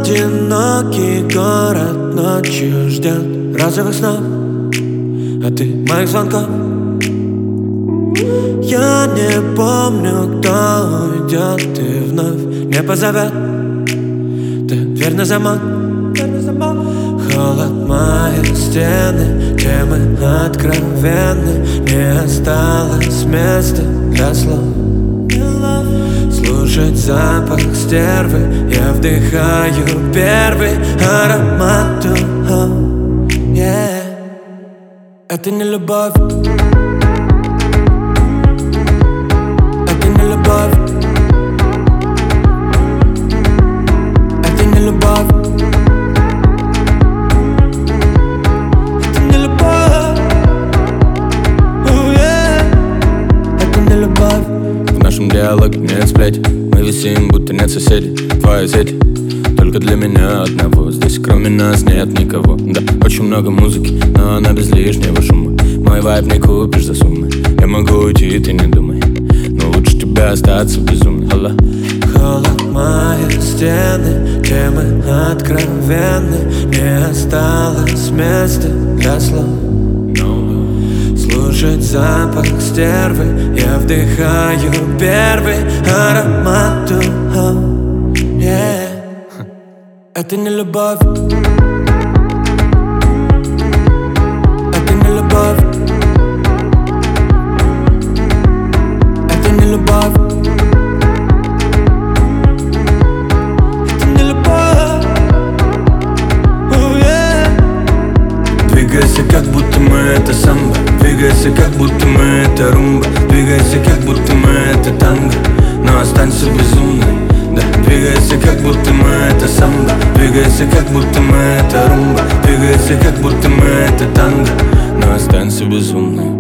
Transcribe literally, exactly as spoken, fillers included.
Одинокий город ночью ждет розовых снов, а ты моих звонков. Я не помню, кто уйдет и вновь не позовет. Ты дверь на замок, холод мои стены, темы откровенны. Не осталось места для слов. Слушать запах стервы, я вдыхаю первый аромат. Oh, yeah. Это не любовь. Это не любовь. Это не любовь. Это не любовь. Oh, yeah. Это не любовь. В нашем диалоге нет сплетен, мы висим, будто нет соседей. Твои сети только для меня одного. Здесь кроме нас нет никого. Да, очень много музыки, но она без лишнего шума. Мой вайб не купишь за суммы. Я могу уйти, ты не думай, но лучше тебя остаться безумной. Алло. Холод мои стены, темы откровенны. Не осталось места для слов. Слушать запах стервы, я вдыхаю первый аромат. Oh, yeah. Это не любовь. Это не любовь. Это не любовь. Это не любовь. Oh, yeah. Двигайся, как будто мы это самбо. Двигайся, как будто мы это румба. Двигайся, как будто мы это танго. Но останься безумной. Да, двигайся, как будто мы это самбо. Двигайся, как будто мы это румба. Двигайся, как будто мы это танго. Но останься безумной.